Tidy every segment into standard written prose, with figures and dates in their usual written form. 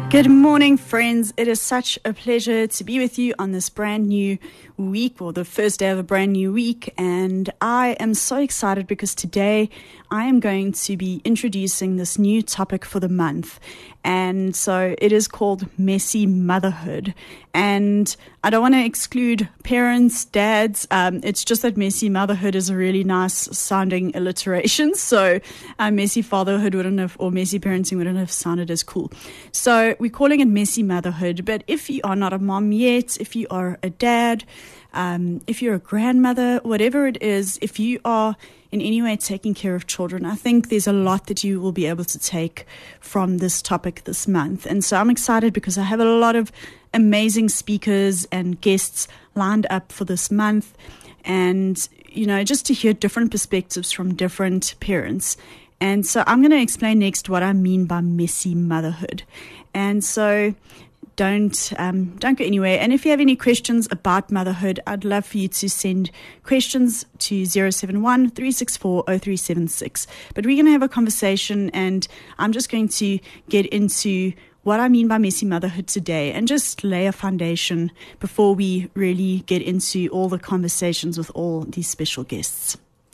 Good morning, friends. It is such a pleasure to be with you on this brand new week, or the first day of a brand new week. And I am so excited because today I am going to be introducing this new topic for the month. And so it is called Messy Motherhood. And I don't want to exclude parents, dads. It's just that messy motherhood is a really nice sounding alliteration. So messy fatherhood wouldn't have, or messy parenting wouldn't have sounded as cool. So we're calling it messy motherhood. But if you are not a mom yet, if you are a dad, if you're a grandmother, whatever it is, if you are in any way taking care of children, I think there's a lot that you will be able to take from this topic this month. And so I'm excited because I have a lot of amazing speakers and guests lined up for this month. And, you know, just to hear different perspectives from different parents. And so I'm going to explain next what I mean by messy motherhood. And so don't go anywhere. And if you have any questions about motherhood, I'd love for you to send questions to 071 364 0376. But we're going to have a conversation, and I'm just going to get into what I mean by messy motherhood today and just lay a foundation before we really get into all the conversations with all these special guests.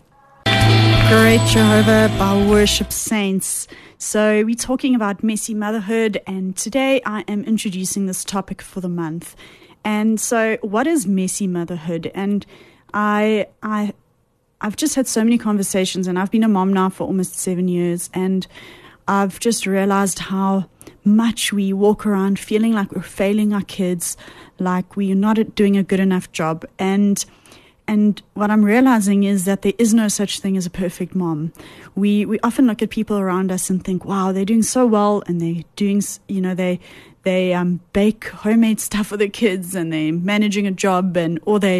Great Jehovah, our worship saints. So we're talking about messy motherhood, and today I am introducing this topic for the month. And so what is messy motherhood? And I've just had so many conversations, and I've been a mom now for almost 7 years, and I've just realized how much we walk around feeling like we're failing our kids, like we're not doing a good enough job. And what I'm realizing is that there is no such thing as a perfect mom. We often look at people around us and think, wow, they're doing so well, and they're doing, you know, they bake homemade stuff for their kids, and they're managing a job, or they're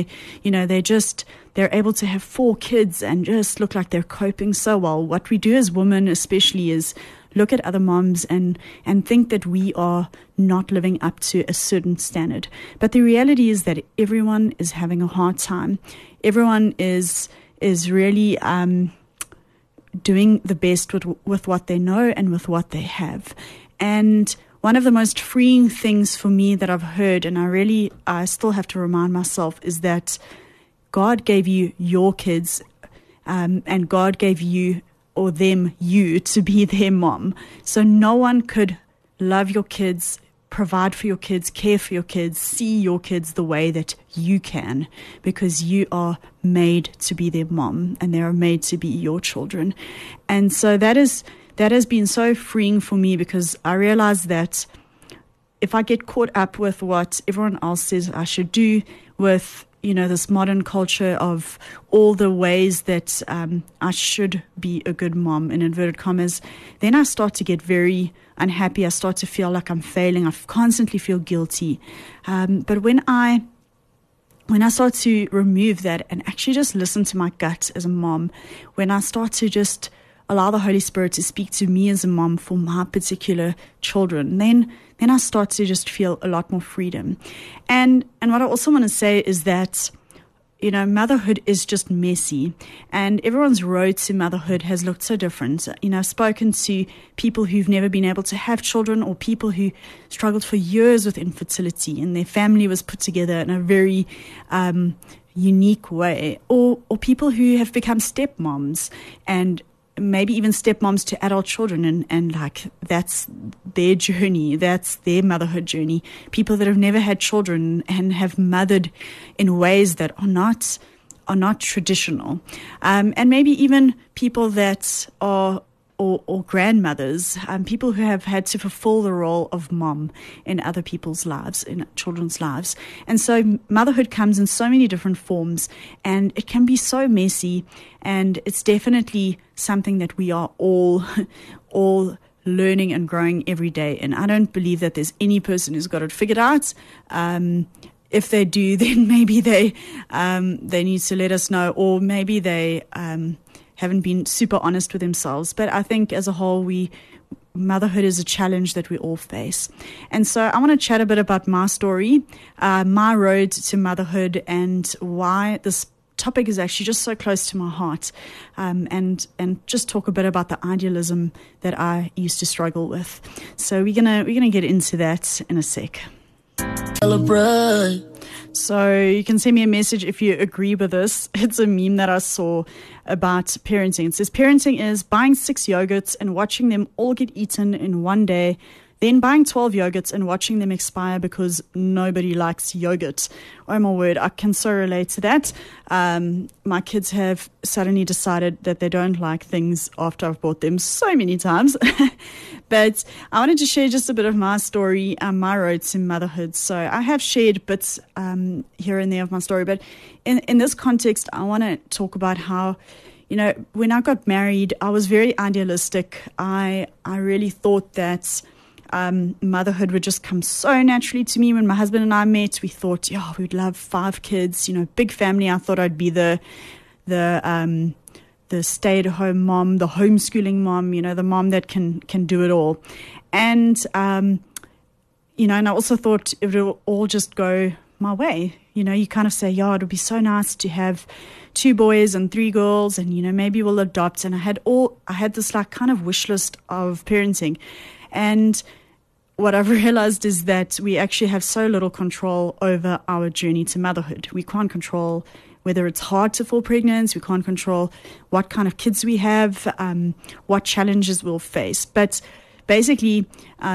able to have 4 kids and just look like they're coping so well. What we do as women especially is look at other moms and think that we are not living up to a certain standard. But the reality is that everyone is having a hard time. Everyone is really doing the best with what they know and with what they have. And one of the most freeing things for me that I've heard, and I still have to remind myself, is that God gave you your kids, and God gave you to be their mom. So no one could love your kids, provide for your kids, care for your kids, see your kids the way that you can, because you are made to be their mom, and they are made to be your children. And so that has been so freeing for me, because I realize that if I get caught up with what everyone else says I should do, with this modern culture of all the ways that I should be a good mom, in inverted commas, then I start to get very unhappy. I start to feel like I'm failing. I constantly feel guilty. But when I start to remove that and actually just listen to my gut as a mom, when I start to just allow the Holy Spirit to speak to me as a mom for my particular children, then I start to just feel a lot more freedom. And what I also want to say is that, motherhood is just messy, and everyone's road to motherhood has looked so different. I've spoken to people who've never been able to have children, or people who struggled for years with infertility, and their family was put together in a very unique way, or people who have become stepmoms, and maybe even stepmoms to adult children, and like that's their journey, that's their motherhood journey. People that have never had children and have mothered in ways that are not traditional, and maybe even people that are or grandmothers, people who have had to fulfill the role of mom in other people's lives, in children's lives. And so motherhood comes in so many different forms, and it can be so messy, and it's definitely something that we are all learning and growing every day. And I don't believe that there's any person who's got it figured out. If they do, then maybe they need to let us know, or maybe they haven't been super honest with themselves. But I think as a whole, motherhood is a challenge that we all face. And so I want to chat a bit about my story, my road to motherhood, and why this topic is actually just so close to my heart, and just talk a bit about the idealism that I used to struggle with. So we're gonna get into that in a sec. Celebrate. So you can send me a message if you agree with this. It's a meme that I saw about parenting. It says, parenting is buying 6 yogurts and watching them all get eaten in one day, then buying 12 yogurts and watching them expire because nobody likes yogurt. Oh my word, I can so relate to that. My kids have suddenly decided that they don't like things after I've bought them so many times. But I wanted to share just a bit of my story, my road to motherhood. So I have shared bits here and there of my story, but in this context, I want to talk about how, when I got married, I was very idealistic. I really thought that motherhood would just come so naturally to me. When my husband and I met, we thought, we'd love 5 kids, big family. I thought I'd be the stay-at-home mom, the homeschooling mom, the mom that can do it all. And, and I also thought it would all just go my way. You kind of say, it would be so nice to have 2 boys and 3 girls, and, maybe we'll adopt. And I had this like kind of wish list of parenting. And what I've realized is that we actually have so little control over our journey to motherhood. We can't control whether it's hard to fall pregnant. We can't control what kind of kids we have, what challenges we'll face. But basically,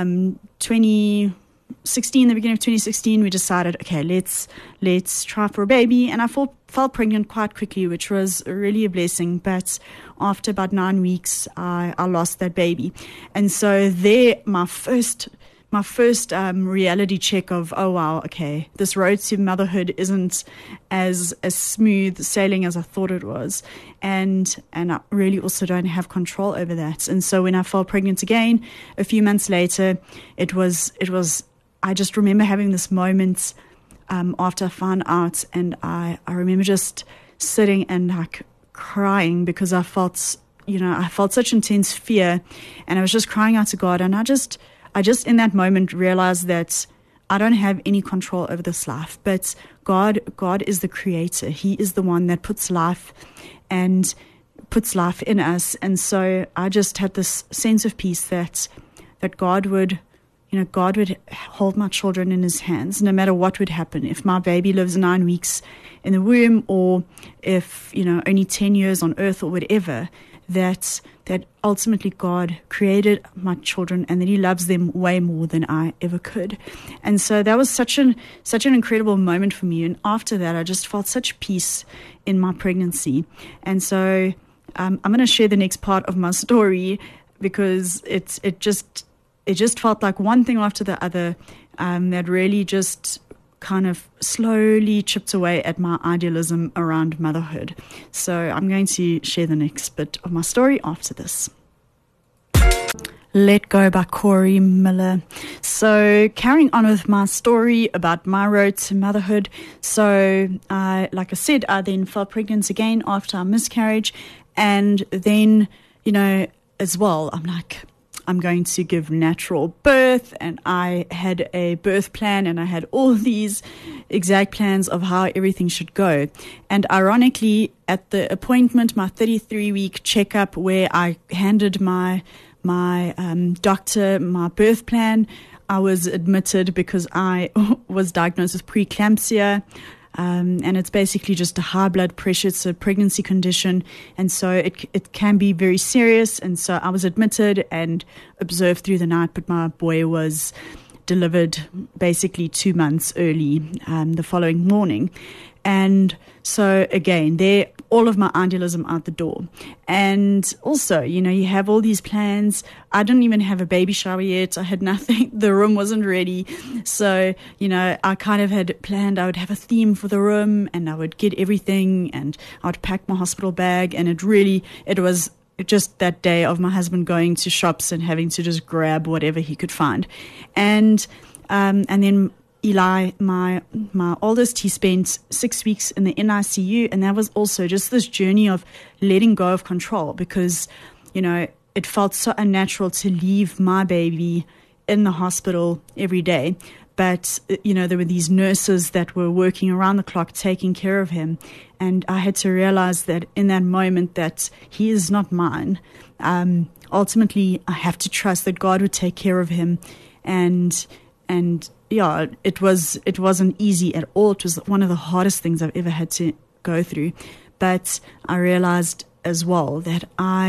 2016, the beginning of 2016, we decided, okay, let's try for a baby. And I fell pregnant quite quickly, which was really a blessing. But after about 9 weeks, I lost that baby. And so there, my first reality check of, oh wow, okay, this road to motherhood isn't as smooth sailing as I thought it was, and I really also don't have control over that. And so when I fell pregnant again a few months later, it was I just remember having this moment after I found out, and I remember just sitting and like crying because I felt such intense fear, and I was just crying out to God, and I just in that moment realized that I don't have any control over this life, but God is the creator. He is the one that puts life in us. And so I just had this sense of peace that God would hold my children in his hands, no matter what would happen. If my baby lives 9 weeks in the womb, or if, only 10 years on earth or whatever, that ultimately God created my children and that he loves them way more than I ever could. And so that was such an incredible moment for me. And after that, I just felt such peace in my pregnancy. And so I'm going to share the next part of my story, because it just felt like one thing after the other that really just kind of slowly chipped away at my idealism around motherhood. So I'm going to share the next bit of my story after this. Let Go by Corey Miller. So carrying on with my story about my road to motherhood. So like I said, I then fell pregnant again after a miscarriage. And then, as well, I'm going to give natural birth, and I had a birth plan, and I had all these exact plans of how everything should go. And ironically, at the appointment, my 33-week checkup, where I handed my doctor my birth plan, I was admitted because I was diagnosed with preeclampsia. And it's basically just a high blood pressure. It's a pregnancy condition, and so it can be very serious. And so I was admitted and observed through the night, but my boy was delivered basically 2 months early the following morning. And so again, there, all of my idealism out the door. And also, you have all these plans. I didn't even have a baby shower yet. I had nothing. The room wasn't ready. So, I kind of had planned I would have a theme for the room, and I would get everything, and I would pack my hospital bag. And it was just that day of my husband going to shops and having to just grab whatever he could find. And then Eli, my oldest, he spent 6 weeks in the NICU, and that was also just this journey of letting go of control, because, it felt so unnatural to leave my baby in the hospital every day. But, there were these nurses that were working around the clock taking care of him. And I had to realize that in that moment that he is not mine. Ultimately, I have to trust that God would take care of him. And yeah, it wasn't easy at all. It was one of the hardest things I've ever had to go through. But I realized as well that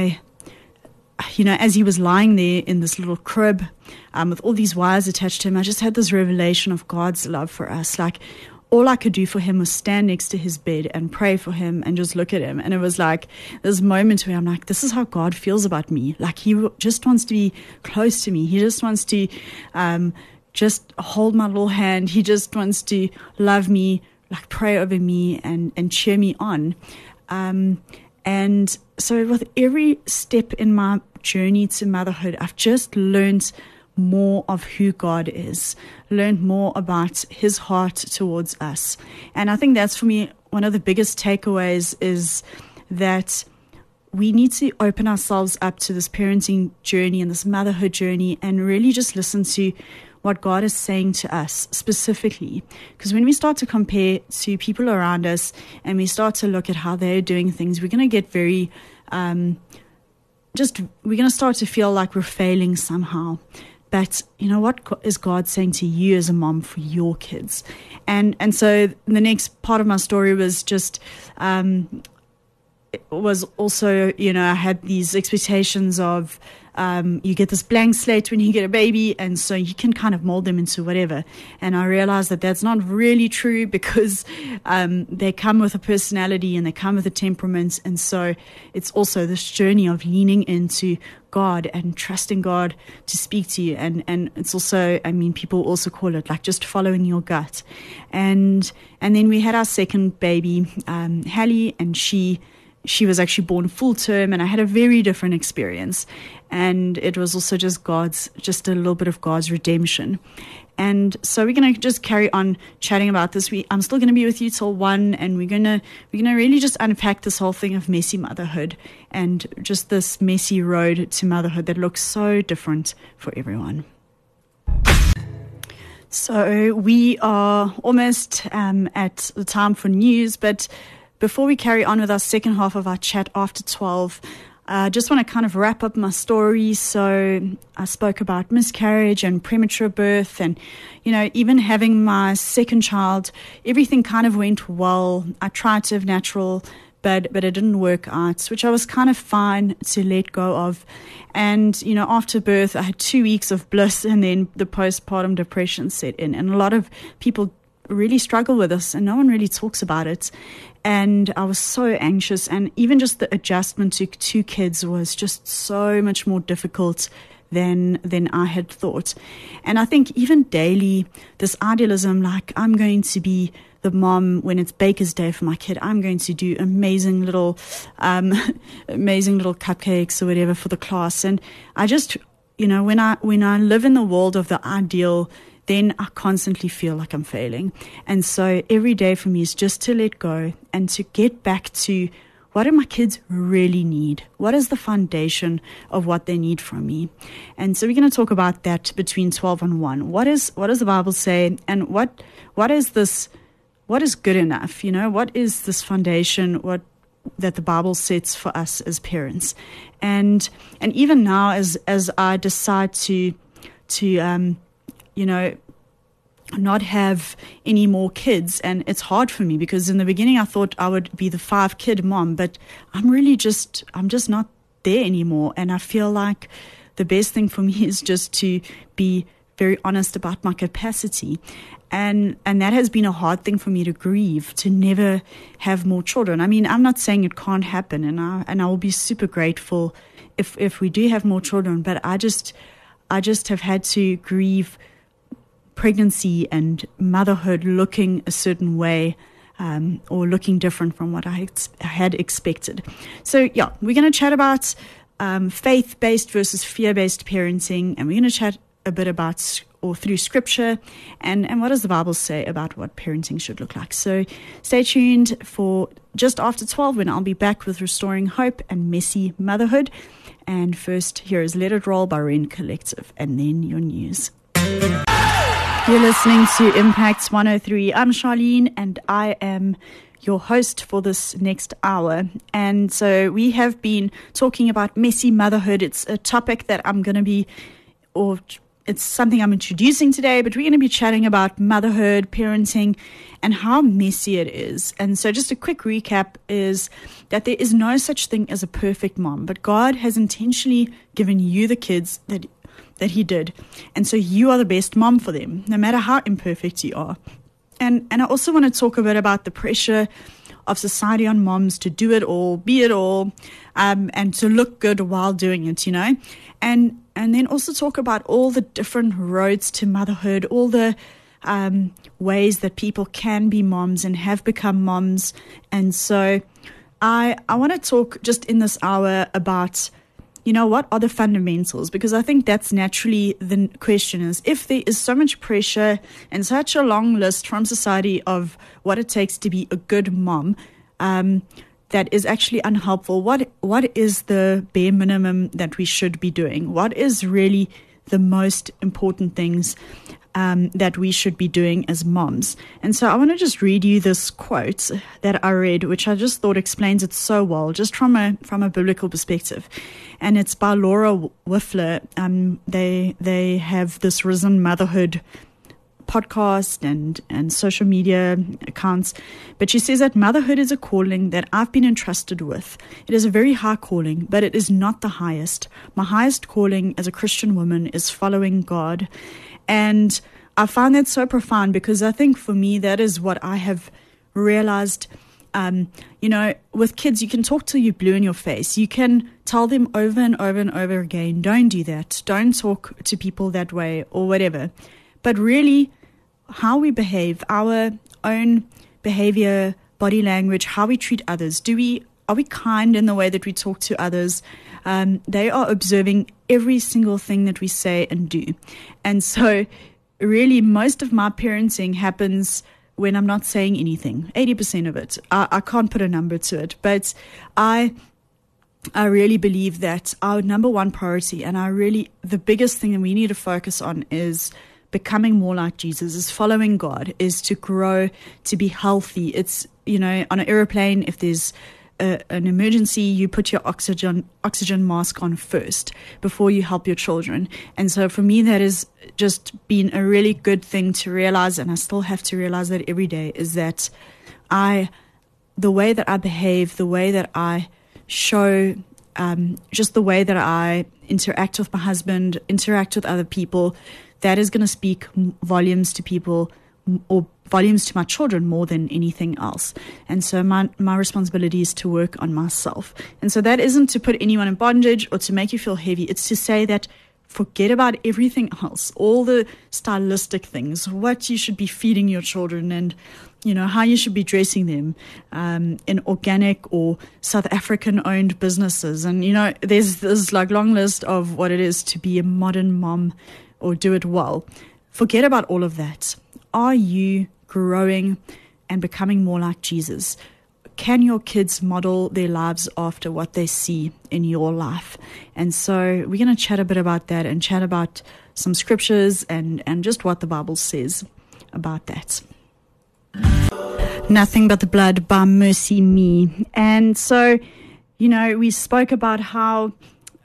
as he was lying there in this little crib with all these wires attached to him, I just had this revelation of God's love for us. Like, all I could do for him was stand next to his bed and pray for him and just look at him. And it was like this moment where I'm like, this is how God feels about me. Like, he just wants to be close to me. He just wants to just hold my little hand. He just wants to love me, like pray over me and cheer me on. And so with every step in my journey to motherhood, I've just learned more of who God is, learned more about his heart towards us. And I think that's, for me, one of the biggest takeaways is that we need to open ourselves up to this parenting journey and this motherhood journey and really just listen to what God is saying to us specifically. Because when we start to compare to people around us and we start to look at how they're doing things, we're going to get very, we're going to start to feel like we're failing somehow. But what is God saying to you as a mom for your kids? And so the next part of my story was just, it was also, I had these expectations of, you get this blank slate when you get a baby, and so you can kind of mold them into whatever. And I realized that that's not really true, because they come with a personality and they come with a temperament. And so it's also this journey of leaning into God and trusting God to speak to you. And it's also, people also call it like just following your gut. And then we had our second baby, Hallie, and she was actually born full term, and I had a very different experience. And it was also just a little bit of God's redemption. And so we're going to just carry on chatting about this. I'm still going to be with you till 1, and we're going to really just unpack this whole thing of messy motherhood and just this messy road to motherhood that looks so different for everyone. So we are almost at the time for news, but before we carry on with our second half of our chat after 12, I just want to kind of wrap up my story. So I spoke about miscarriage and premature birth, and, even having my second child, everything kind of went well. I tried to have natural, but it didn't work out, which I was kind of fine to let go of. And, after birth, I had 2 weeks of bliss, and then the postpartum depression set in. And a lot of people really struggle with this, and no one really talks about it. And I was so anxious, and even just the adjustment to 2 kids was just so much more difficult than I had thought. And I think even daily, this idealism, like, I'm going to be the mom when it's Baker's Day for my kid. I'm going to do amazing little cupcakes or whatever for the class. And I just, when I live in the world of the ideal, then I constantly feel like I'm failing. And so every day for me is just to let go and to get back to, what do my kids really need? What is the foundation of what they need from me? And so we're going to talk about that between 12 and 1. What does the Bible say? And what is this? What is good enough? What is this foundation? That the Bible sets for us as parents? And even now, as I decide to not have any more kids. And it's hard for me, because in the beginning I thought I would be the 5-kid mom, but I'm just not there anymore. And I feel like the best thing for me is just to be very honest about my capacity. And that has been a hard thing for me to grieve, to never have more children. I'm not saying it can't happen, and I will be super grateful if we do have more children, but I just have had to grieve pregnancy and motherhood looking a certain way, or looking different from what I had expected. So yeah, we're going to chat about faith-based versus fear-based parenting, and we're going to chat a bit about or through scripture and what does the Bible say about what parenting should look like. So stay tuned for just after 12, when I'll be back with Restoring Hope and Messy Motherhood. And first, here is Let It Roll by Ren Collective, and then your news. You're listening to Impacts 103. I'm Charlene, and I am your host for this next hour. And so we have been talking about messy motherhood. It's a topic that it's something I'm introducing today, but we're going to be chatting about motherhood, parenting, and how messy it is. And so just a quick recap is that there is no such thing as a perfect mom, but God has intentionally given you the kids that He did. And so you are the best mom for them, no matter how imperfect you are. And I also want to talk a bit about the pressure of society on moms to do it all, be it all, and to look good while doing it, and then also talk about all the different roads to motherhood, all the ways that people can be moms and have become moms. And so I want to talk just in this hour about, what are the fundamentals? Because I think that's naturally the question is, if there is so much pressure and such a long list from society of what it takes to be a good mom, that is actually unhelpful, what is the bare minimum that we should be doing? What is really the most important things that we should be doing as moms? And so I want to just read you this quote that I read, which I just thought explains it so well, just from a biblical perspective. And it's by Laura Whiffler. They have this Risen Motherhood podcast and social media accounts. But she says that motherhood is a calling that I've been entrusted with. It is a very high calling, but it is not the highest. My highest calling as a Christian woman is following God. And I find that so profound, because I think for me, that is what I have realized. With kids, you can talk till you're blue in your face. You can tell them over and over and over again, don't do that. Don't talk to people that way or whatever. But really, how we behave, our own behavior, body language, how we treat others, are we kind in the way that we talk to others? They are observing every single thing that we say and do. And so really most of my parenting happens when I'm not saying anything, 80% of it. I can't put a number to it, but I really believe that our number one priority, and the biggest thing that we need to focus on is becoming more like Jesus, is following God, is to grow, to be healthy. It's, on an airplane, if there's an emergency, you put your oxygen mask on first before you help your children. And so for me, that has just been a really good thing to realize, and I still have to realize that every day, is that the way that I behave, the way that I show, just the way that I interact with my husband, interact with other people, that is going to speak volumes to people, or volumes to my children more than anything else. And so my responsibility is to work on myself. And so that isn't to put anyone in bondage or to make you feel heavy. It's to say that forget about everything else, all the stylistic things, what you should be feeding your children, and how you should be dressing them in organic or South African owned businesses. And there's this long list of what it is to be a modern mom or do it well. Forget about all of that. Are you growing and becoming more like Jesus? Can your kids model their lives after what they see in your life? And so we're going to chat a bit about that and chat about some scriptures and just what the Bible says about that. Nothing But the Blood by Mercy Me. And so, we spoke about how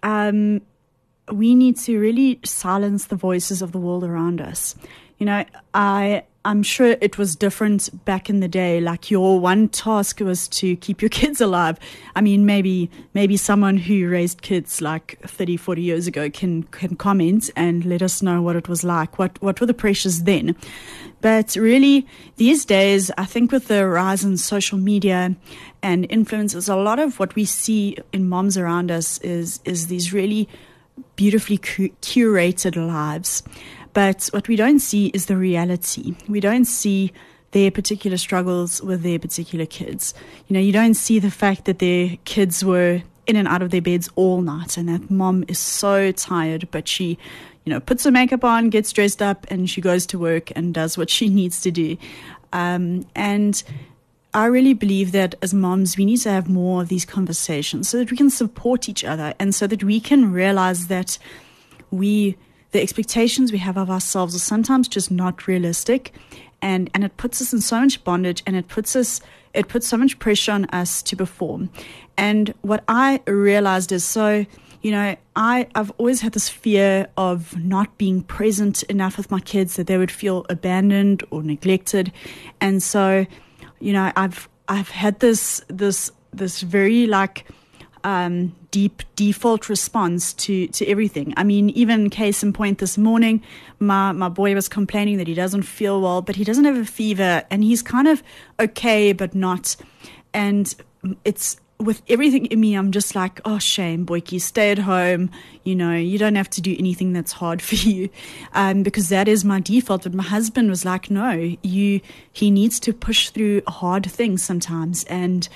we need to really silence the voices of the world around us. I'm sure it was different back in the day. Like, your one task was to keep your kids alive. I mean, maybe someone who raised kids like 30, 40 years ago can comment and let us know what it was like. What were the pressures then? But really, these days, I think with the rise in social media and influencers, a lot of what we see in moms around us is these really beautifully curated lives. But what we don't see is the reality. We don't see their particular struggles with their particular kids. You don't see the fact that their kids were in and out of their beds all night, and that mom is so tired, but she, puts her makeup on, gets dressed up, and she goes to work and does what she needs to do. And I really believe that as moms, we need to have more of these conversations so that we can support each other, and so that we can realize that we the expectations we have of ourselves are sometimes just not realistic, and it puts us in so much bondage, and it puts so much pressure on us to perform. And what I realized is, I've always had this fear of not being present enough with my kids, that they would feel abandoned or neglected. And so, I've had this very deep default response to everything. I mean, even case in point, this morning, my boy was complaining that he doesn't feel well, but he doesn't have a fever, and he's kind of okay, but not. And it's with everything in me, I'm just like, oh, shame, Boykie, stay at home. You don't have to do anything that's hard for you, because that is my default. But my husband was like, no, he needs to push through hard things sometimes. And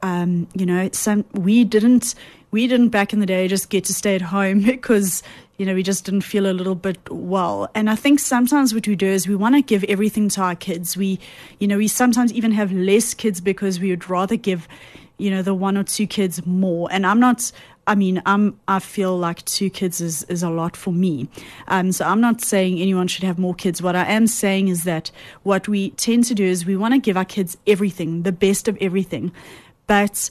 we didn't back in the day just get to stay at home because, we just didn't feel a little bit well. And I think sometimes what we do is we want to give everything to our kids. We sometimes even have less kids because we would rather give, the one or two kids more. And I feel like 2 kids is a lot for me. So I'm not saying anyone should have more kids. What I am saying is that what we tend to do is we want to give our kids everything, the best of everything. But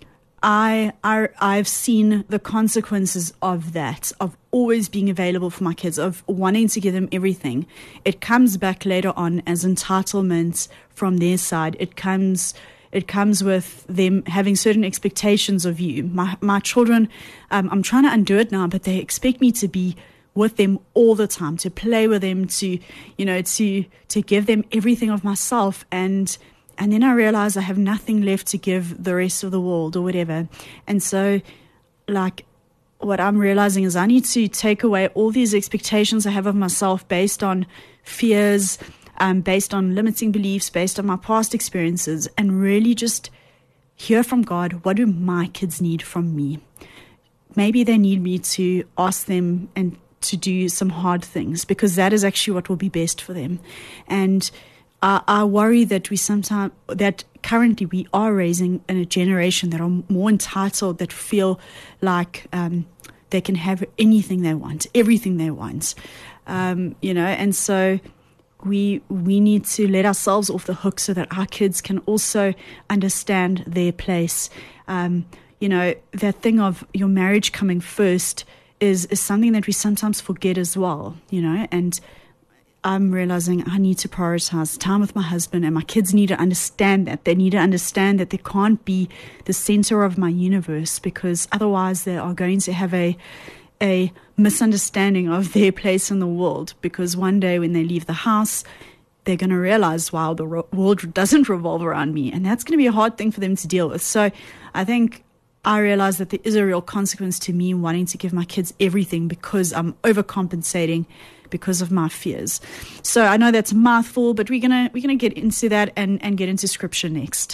I've seen the consequences of that, of always being available for my kids, of wanting to give them everything. It comes back later on as entitlement from their side. It comes with them having certain expectations of you. My children, I'm trying to undo it now, but they expect me to be with them all the time, to play with them, to give them everything of myself. And then I realize I have nothing left to give the rest of the world or whatever. And so, what I'm realizing is I need to take away all these expectations I have of myself based on fears, based on limiting beliefs, based on my past experiences, and really just hear from God, what do my kids need from me? Maybe they need me to ask them and to do some hard things, because that is actually what will be best for them. And I worry that currently we are raising a generation that are more entitled, that feel like they can have anything they want, everything they want, and so we need to let ourselves off the hook so that our kids can also understand their place. That thing of your marriage coming first is something that we sometimes forget as well, and I'm realizing I need to prioritize time with my husband, and my kids need to understand that. They need to understand that they can't be the center of my universe, because otherwise they are going to have a misunderstanding of their place in the world, because one day when they leave the house, they're going to realize, wow, the world doesn't revolve around me, and that's going to be a hard thing for them to deal with. So I think I realize that there is a real consequence to me wanting to give my kids everything because I'm overcompensating because of my fears. So I know that's a mouthful, but we're gonna get into that and get into scripture next.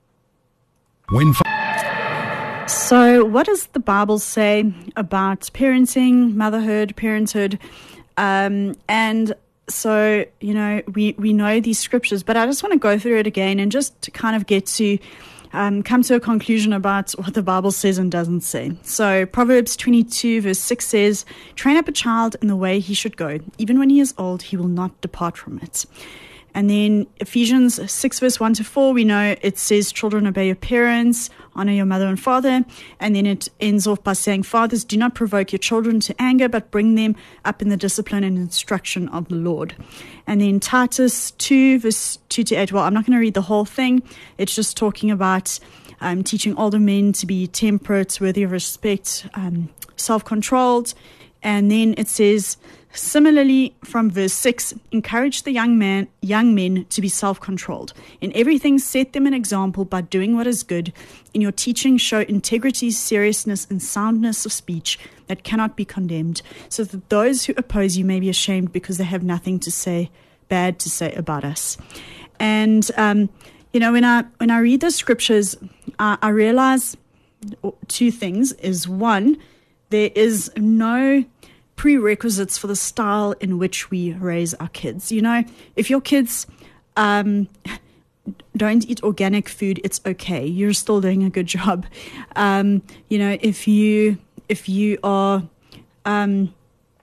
So what does the Bible say about parenting, motherhood, parenthood? And so, we know these scriptures, but I just want to go through it again and just to kind of get to come to a conclusion about what the Bible says and doesn't say. So Proverbs 22 verse 6 says, "Train up a child in the way he should go. Even when he is old, he will not depart from it." And then Ephesians 6 verse 1 to 4, we know it says, "Children, obey your parents, honor your mother and father." And then it ends off by saying, "Fathers, do not provoke your children to anger, but bring them up in the discipline and instruction of the Lord." And then Titus 2 verse 2 to 8. Well, I'm not going to read the whole thing. It's just talking about teaching older men to be temperate, worthy of respect, self-controlled. And then it says, similarly, from verse 6, "Encourage the young men to be self-controlled. In everything, set them an example by doing what is good. In your teaching, show integrity, seriousness, and soundness of speech that cannot be condemned, so that those who oppose you may be ashamed because they have nothing bad to say about us." And, when I read the scriptures, I realize 2 things. Is one, there is no prerequisites for the style in which we raise our kids. If your kids don't eat organic food, it's okay. You're still doing a good job. If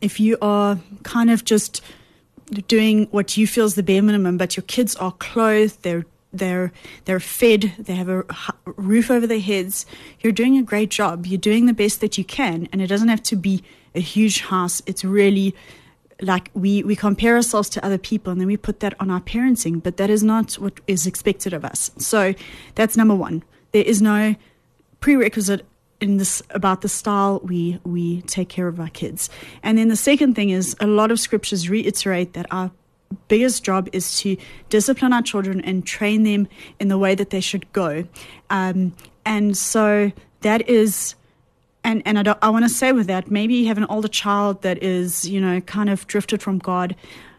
if you are kind of just doing what you feel is the bare minimum, but your kids are clothed, they're fed, they have a roof over their heads, you're doing a great job. You're doing the best that you can, and it doesn't have to be a huge house. It's really like we compare ourselves to other people, and then we put that on our parenting, but that is not what is expected of us. So that's number one. There is no prerequisite in this about the style we take care of our kids. And then the second thing is, a lot of scriptures reiterate that our biggest job is to discipline our children and train them in the way that they should go. And so that is, and I want to say with that, maybe you have an older child that is, kind of drifted from God.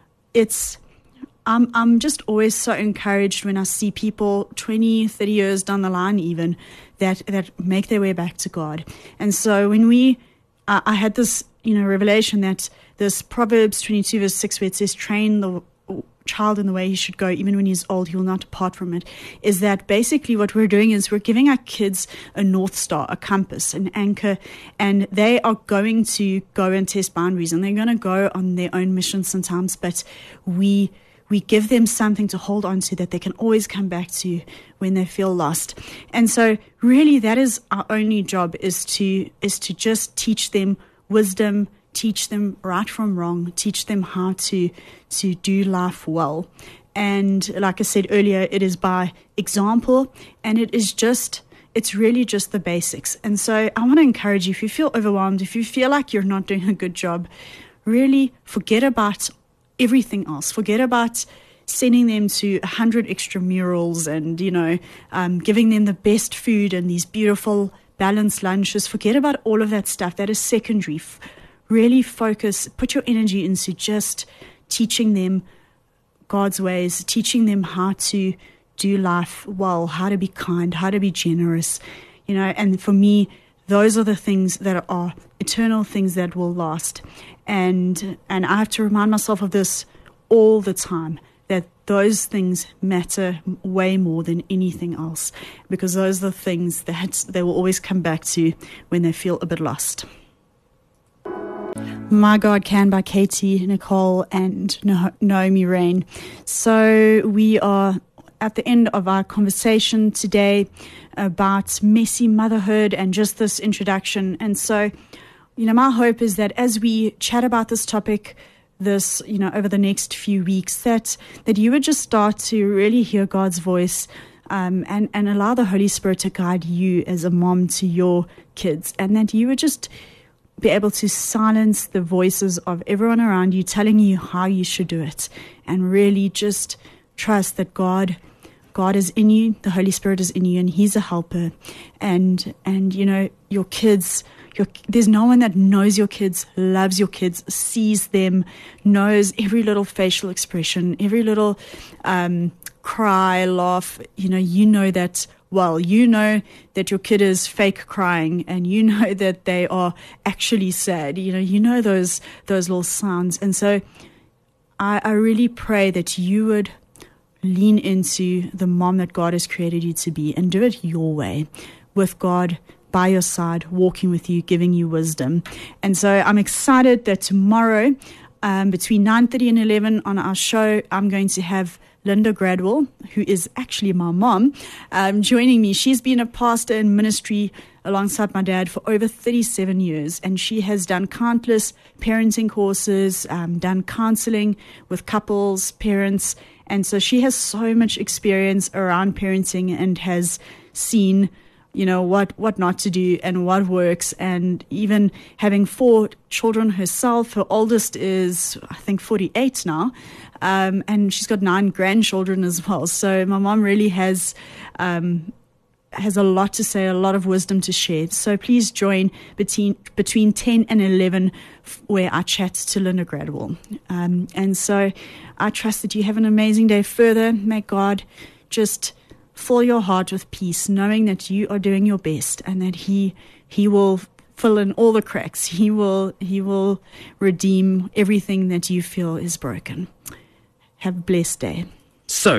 I'm just always so encouraged when I see people 20, 30 years down the line even that make their way back to God. And so when I had this, revelation that this Proverbs 22 verse 6, where it says, train the child in the way he should go, even when he's old, he will not depart from it, is that basically what we're doing is we're giving our kids a North Star, a compass, an anchor, and they are going to go and test boundaries, and they're going to go on their own mission sometimes, but we give them something to hold on to that they can always come back to when they feel lost. And so really that is our only job, is to just teach them wisdom, teach them right from wrong, teach them how to do life well. And like I said earlier, it is by example, and it's really just the basics. And so I want to encourage you, if you feel overwhelmed, if you feel like you're not doing a good job, really forget about everything else. Forget about sending them to 100 extramurals and, giving them the best food and these beautiful balanced lunches. Forget about all of that stuff. That is secondary. Really focus, put your energy into just teaching them God's ways, teaching them how to do life well, how to be kind, how to be generous, and for me, those are the things that are eternal, things that will last. And I have to remind myself of this all the time, that those things matter way more than anything else, because those are the things that they will always come back to when they feel a bit lost. My God Can by Katie Nicole and Naomi Rain. So we are at the end of our conversation today about messy motherhood and just this introduction. And so, my hope is that as we chat about this topic, over the next few weeks, that you would just start to really hear God's voice, and allow the Holy Spirit to guide you as a mom to your kids, and that you would just be able to silence the voices of everyone around you telling you how you should do it, and really just trust that God is in you, the Holy Spirit is in you, and He's a helper. And your kids, there's no one that knows your kids, loves your kids, sees them, knows every little facial expression, every little cry, laugh. You know that. Well, you know that your kid is fake crying, and you know that they are actually sad. You know those little sounds. And so I really pray that you would lean into the mom that God has created you to be, and do it your way, with God by your side, walking with you, giving you wisdom. And so I'm excited that tomorrow, between 9:30 and 11 on our show, I'm going to have Linda Gradwell, who is actually my mom, joining me. She's been a pastor in ministry alongside my dad for over 37 years, and she has done countless parenting courses, done counseling with couples, parents, and so she has so much experience around parenting and has seen what not to do and what works. And even having 4 children herself, her oldest is, I think, 48 now, and she's got 9 grandchildren as well. So my mom really has a lot to say, a lot of wisdom to share. So please join between 10 and 11 where I chat to Linda Gradwell. And so I trust that you have an amazing day further. May God just fill your heart with peace, knowing that you are doing your best, and that He will fill in all the cracks. He will redeem everything that you feel is broken. Have a blessed day. So